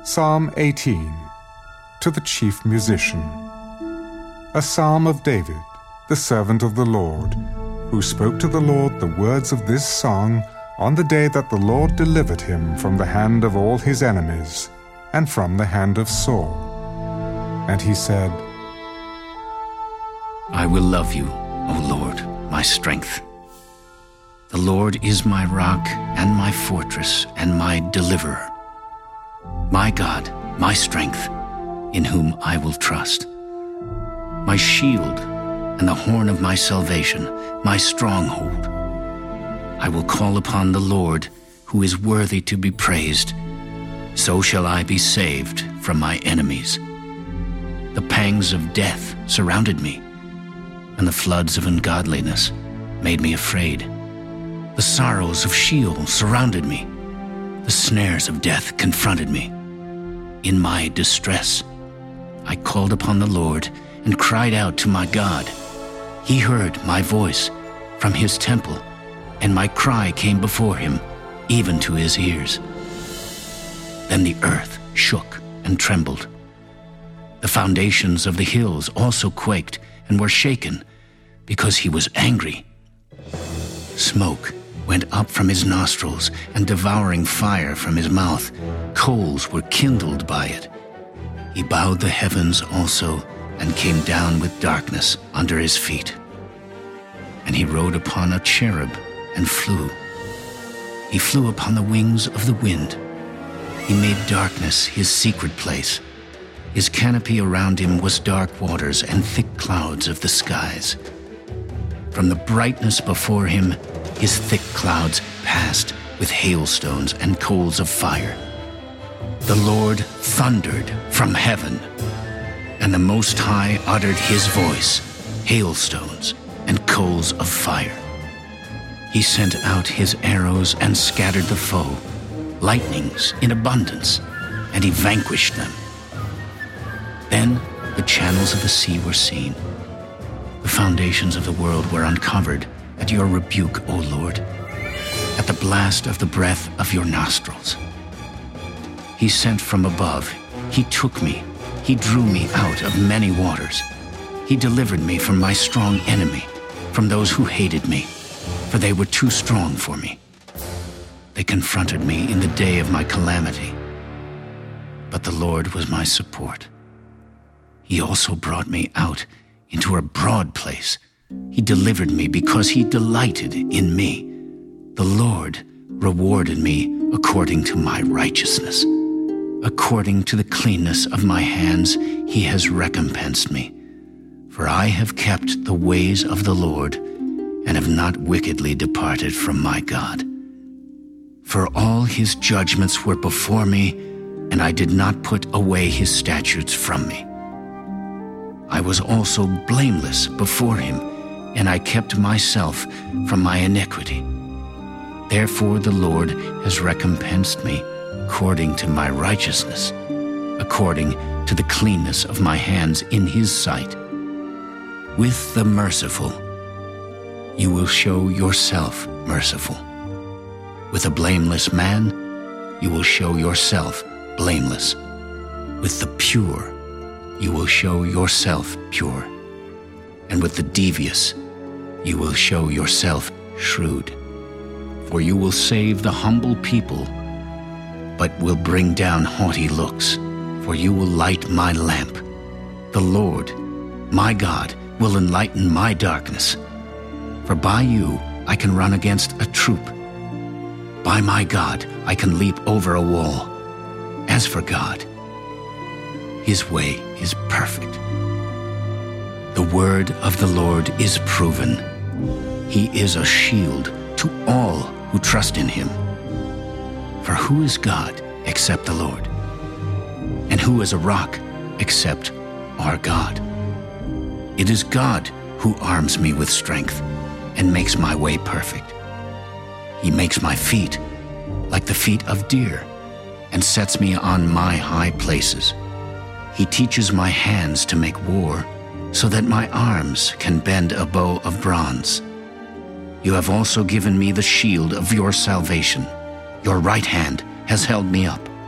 Psalm 18, to the chief musician. A psalm of David, the servant of the Lord, who spoke to the Lord the words of this song on the day that the Lord delivered him from the hand of all his enemies, and from the hand of Saul. And he said, I will love you, O Lord, my strength. The Lord is my rock and my fortress and my deliverer. My God, my strength, in whom I will trust. My shield and the horn of my salvation, my stronghold. I will call upon the Lord, who is worthy to be praised. So shall I be saved from my enemies. The pangs of death surrounded me, and the floods of ungodliness made me afraid. The sorrows of Sheol surrounded me. The snares of death confronted me. In my distress, I called upon the Lord and cried out to my God. He heard my voice from his temple, and my cry came before him, even to his ears. Then the earth shook and trembled. The foundations of the hills also quaked and were shaken, because he was angry. Smoke went up from his nostrils, and devouring fire from his mouth. Coals were kindled by it. He bowed the heavens also, and came down with darkness under his feet. And he rode upon a cherub and flew. He flew upon the wings of the wind. He made darkness his secret place. His canopy around him was dark waters and thick clouds of the skies. From the brightness before him, his thick clouds passed with hailstones and coals of fire. The Lord thundered from heaven, and the Most High uttered his voice, hailstones and coals of fire. He sent out his arrows and scattered the foe, lightnings in abundance, and he vanquished them. Then the channels of the sea were seen. The foundations of the world were uncovered at your rebuke, O Lord, at the blast of the breath of your nostrils. He sent from above. He took me. He drew me out of many waters. He delivered me from my strong enemy, from those who hated me, for they were too strong for me. They confronted me in the day of my calamity, but the Lord was my support. He also brought me out into a broad place. He delivered me because he delighted in me. The Lord rewarded me according to my righteousness. According to the cleanness of my hands, he has recompensed me. For I have kept the ways of the Lord and have not wickedly departed from my God. For all his judgments were before me, and I did not put away his statutes from me. I was also blameless before him, and I kept myself from my iniquity. Therefore the Lord has recompensed me according to my righteousness, according to the cleanness of my hands in his sight. With the merciful, you will show yourself merciful. With a blameless man, you will show yourself blameless. With the pure, you will show yourself pure. And with the devious, you will show yourself shrewd. For you will save the humble people, but will bring down haughty looks. For you will light my lamp. The Lord, my God, will enlighten my darkness. For by you I can run against a troop. By my God I can leap over a wall. As for God, his way is perfect. The word of the Lord is proven. He is a shield to all who trust in him. For who is God except the Lord? And who is a rock except our God? It is God who arms me with strength and makes my way perfect. He makes my feet like the feet of deer and sets me on my high places. He teaches my hands to make war so that my arms can bend a bow of bronze. You have also given me the shield of your salvation. Your right hand has held me up.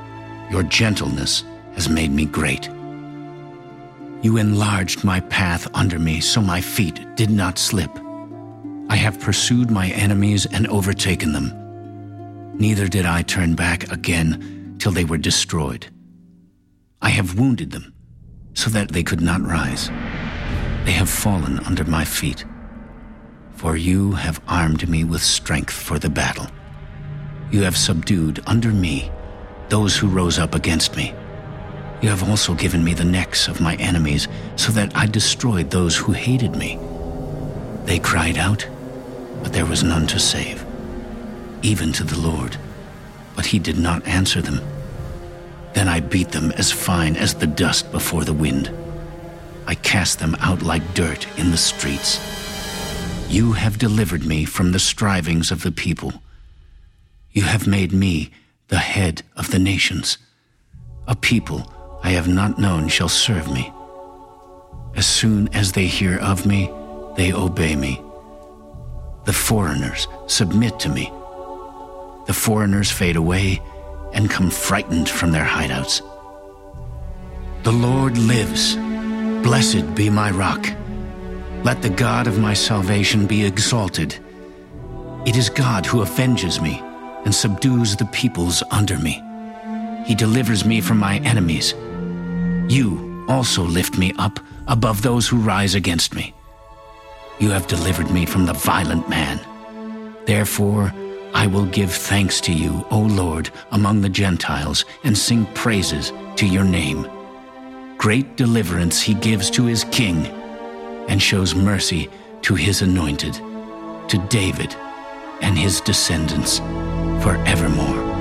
Your gentleness has made me great. You enlarged my path under me so my feet did not slip. I have pursued my enemies and overtaken them. Neither did I turn back again till they were destroyed. I have wounded them so that they could not rise. They have fallen under my feet. For you have armed me with strength for the battle. You have subdued under me those who rose up against me. You have also given me the necks of my enemies, so that I destroyed those who hated me. They cried out, but there was none to save, even to the Lord, but he did not answer them. Then I beat them as fine as the dust before the wind. I cast them out like dirt in the streets. You have delivered me from the strivings of the people. You have made me the head of the nations. A people I have not known shall serve me. As soon as they hear of me, they obey me. The foreigners submit to me. The foreigners fade away and come frightened from their hideouts. The Lord lives. Blessed be my rock. Let the God of my salvation be exalted. It is God who avenges me and subdues the peoples under me. He delivers me from my enemies. You also lift me up above those who rise against me. You have delivered me from the violent man. Therefore, I will give thanks to you, O Lord, among the Gentiles, and sing praises to your name. Great deliverance he gives to his king, and shows mercy to his anointed, to David and his descendants forevermore.